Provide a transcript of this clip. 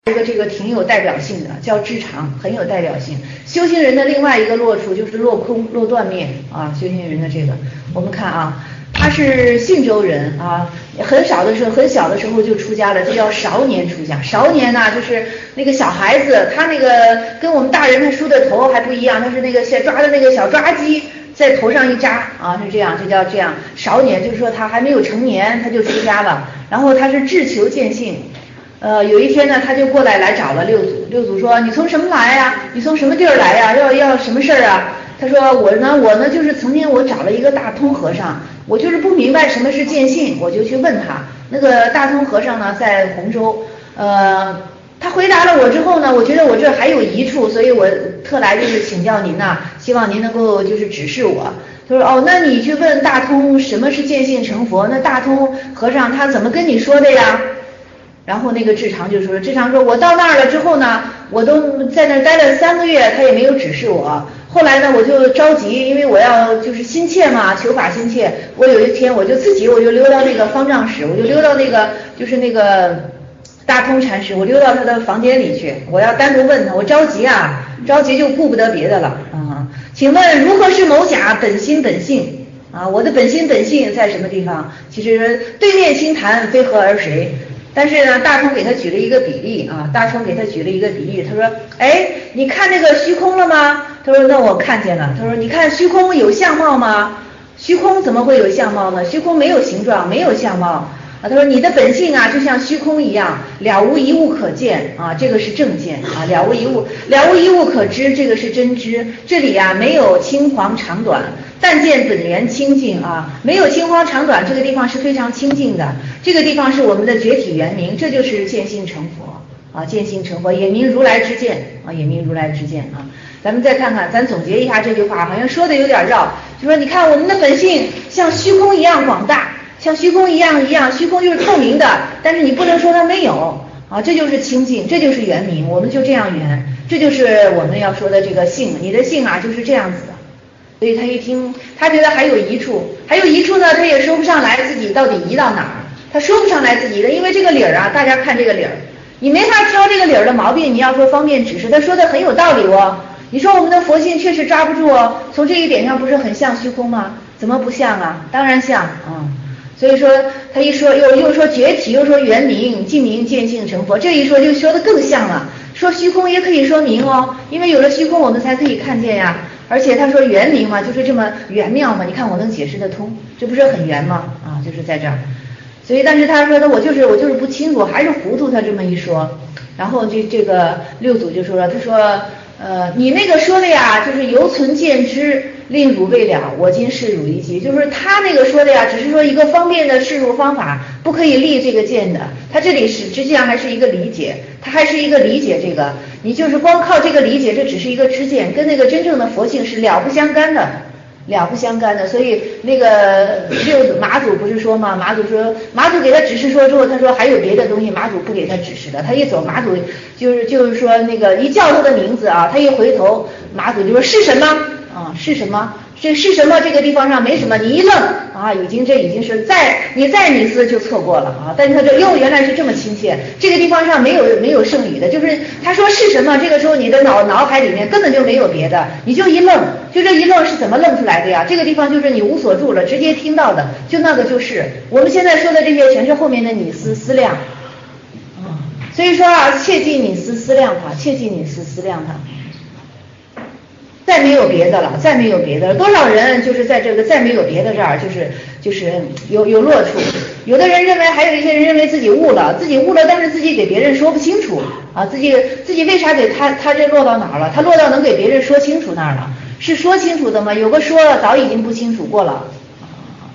这个挺有代表性的，叫知常，很有代表性。修行人的另外一个落处就是落空、落断灭啊。修行人的这个，我们看啊，他是信州人啊，很小的时候就出家了，这叫少年出家。少年呢，就是那个小孩子，他那个跟我们大人他梳的头还不一样，他是那个抓的那个小抓鸡在头上一扎啊，是这样，就叫这样。少年就是说他还没有成年他就出家了，然后他是志求见性。有一天呢，他就过来找了六祖。六祖说：“你从什么来呀？你从什么地儿来呀？要什么事儿啊？”他说：“我呢，就是曾经我找了一个大通和尚，我就是不明白什么是见性，我就去问他。那个大通和尚呢，在洪州，他回答了我之后呢，我觉得我这还有疑处，所以我特来就是请教您呐，希望您能够就是指示我。”他说：“哦，那你去问大通什么是见性成佛？那大通和尚他怎么跟你说的呀？”然后那个智常就说：“智常说，我到那儿了之后呢，我都在那儿待了3个月，他也没有指示我。后来呢，我就着急，因为我要就是心切嘛，求法心切。我有一天我就溜到那个方丈室，我就溜到那个就是那个大通禅师，我溜到他的房间里去，我要单独问他，我着急啊，着急就顾不得别的了啊。请问如何是某甲本心本性啊？我的本心本性在什么地方？其实对面轻谈，非何而谁？”但是呢，大通给他举了一个比例啊，他说：“哎，你看那个虚空了吗？”他说：“那我看见了。”他说：“你看虚空有相貌吗？虚空怎么会有相貌呢？虚空没有形状，没有相貌啊。”他说：“你的本性啊，就像虚空一样，了无一物可见啊，这个是正见啊，了无一物可知，这个是真知。这里啊，没有青黄长短，但见本源清净啊，没有青黄长短，这个地方是非常清净的。这个地方是我们的觉体圆明，这就是见性成佛啊，见性成佛也名如来之见啊，也名如来之见啊。咱们再看看，咱总结一下这句话，好像说的有点绕，就说你看我们的本性像虚空一样广大。”像虚空一样，虚空就是透明的，但是你不能说它没有啊，这就是清净，这就是圆明，我们就这样圆，这就是我们要说的这个性，你的性啊就是这样子的。所以他一听，他觉得还有一处呢，他也说不上来自己到底移到哪儿，他说不上来自己的，因为这个理儿啊，大家看这个理儿，你没法挑这个理儿的毛病，你要说方便指示，他说的很有道理哦。你说我们的佛性确实抓不住哦，从这一点上不是很像虚空吗？怎么不像啊？当然像啊。所以说他一说又说觉体，又说圆明净明见性成佛，这一说就说的更像了。说虚空也可以说明哦，因为有了虚空我们才可以看见呀。而且他说圆明嘛，就是这么圆妙嘛，你看我能解释得通，这不是很圆吗？啊，就是在这儿。所以但是他说的我就是不清楚，还是糊涂。他这么一说，然后这个六祖就说了，他说你那个说的呀，就是犹存见知，令汝未了，我今示汝一计。就是他那个说的呀，只是说一个方便的示入方法，不可以立这个见的。他这里实际上还是一个理解，他还是一个理解这个。你就是光靠这个理解，这只是一个知见，跟那个真正的佛性是了不相干的。所以那个马祖不是说吗？马祖给他指示说之后，他说还有别的东西，马祖不给他指示的。他一走，马祖就是说那个一叫他的名字啊，他一回头，马祖就说是什么啊？是什么？这是什么？这个地方上没什么，你一愣啊，这已经是你再迷思就错过了啊！但是他原来是这么亲切，这个地方上没有剩余的，就是他说是什么，这个时候你的脑海里面根本就没有别的，你就一愣，就这一愣是怎么愣出来的呀？这个地方就是你无所住了，直接听到的，就那个就是我们现在说的这些全是后面的你思量啊，所以说啊，切记你思量它，切记你思量它。再没有别的了，多少人就是在这个再没有别的这儿，就是有落处。有的人认为，还有一些人认为自己悟了，但是自己给别人说不清楚啊，自己为啥给他这落到哪儿了？他落到能给别人说清楚那儿了，是说清楚的吗？有个说了早已经不清楚过了。